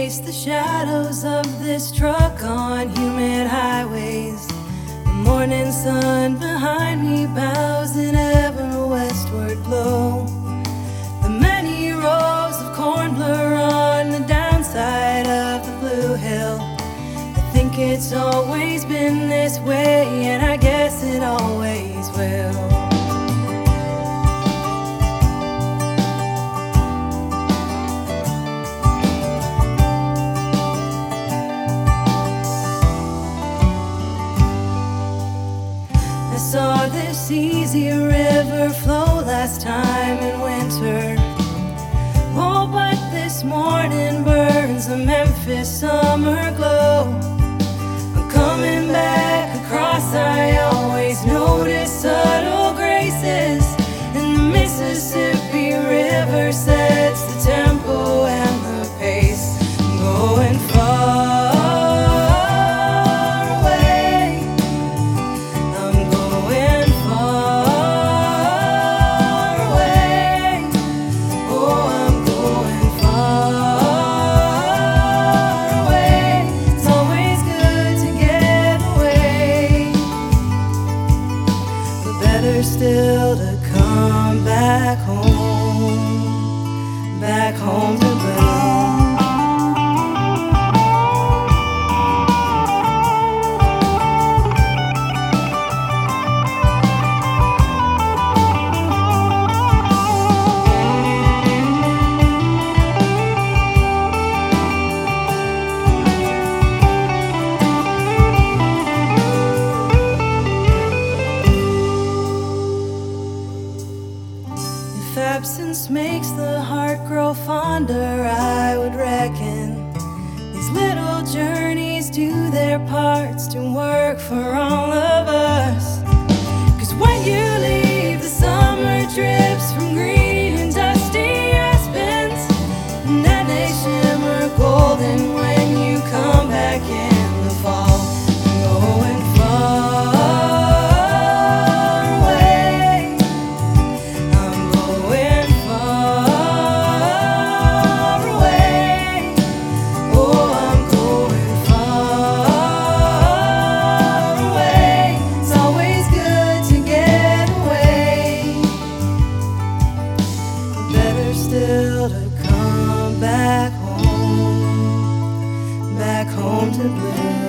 chase the shadows of this truck on humid highways. The morning sun behind me bows in ever westward glow. The many rows of corn blur on the downside of the blue hill. I think it's always been this way, and I guess it always will. I saw this easy river flow last time in winter. Oh, but this morning burns a Memphis summer glow. I'm coming back across, I always notice subtle graces, and the Mississippi River sets the tempo and the pace. I'm going far. Better still to come back home to Boone. If absence makes the heart grow fonder, I would reckon these little journeys do their parts to work for all of us. 'Cause when you leave, the summer drips from green and dusty aspens, and then they shimmer golden when you come back in the fall. I'm going far. Still to come back home to Blue.